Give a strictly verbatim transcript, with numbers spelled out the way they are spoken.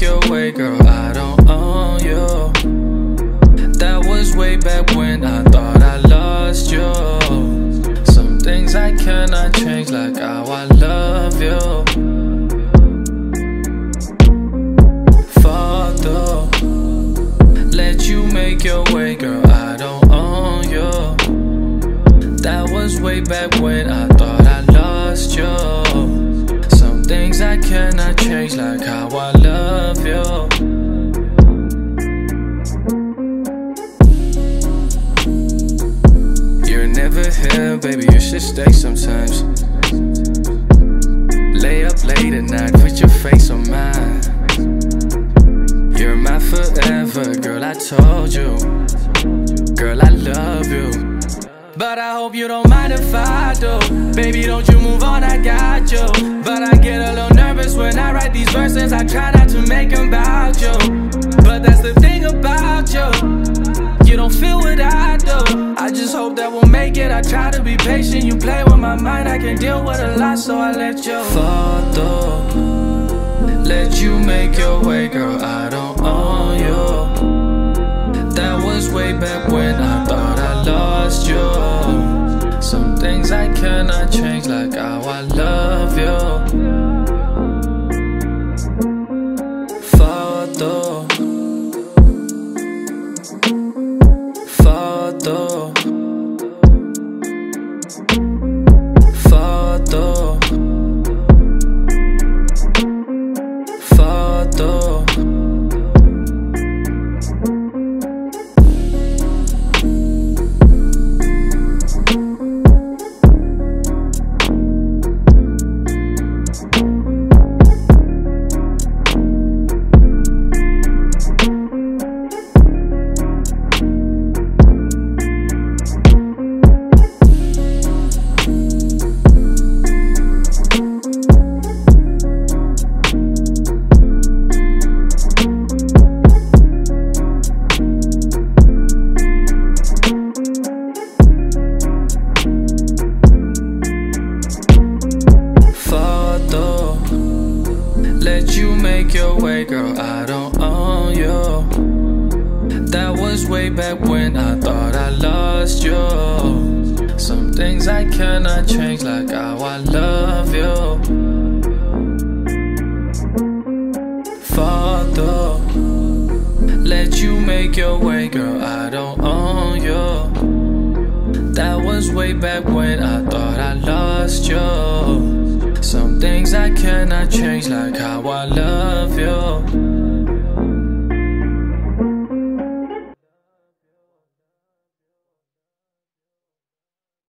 your way, girl, I don't own you. That was way back when I thought I lost you. Some things I cannot change, like how I love you. Fuck though, let you make your way, girl, I don't own you. That was way back when I thought I lost you. Some things I cannot change, like how I love you. You're never here, baby, you should stay sometimes. Lay up late at night, put your face on mine. You're my forever, girl, I told you. Girl, I love you. But I hope you don't mind if I do. Baby, don't you move on, I got you. But I get a little nervous when I write these verses. I try not to make them about you, but that's the thing about you, you don't feel what I do. I just hope that we'll make it. I try to be patient, you play with my mind. I can deal with a lot, so I let you fall through. Let you make your way, girl, I don't own you. That was way back when I thought I lost you. Some things I cannot change, like how I love you. Fall through, fall through, fall through, fall through. Let you make your way, girl, I don't own you. That was way back when I thought I lost you. Some things I cannot change, like how I love you. Fall through, let you make your way, girl, I don't own you. That was way back when I thought I lost you. Some things I cannot change, like how I love you.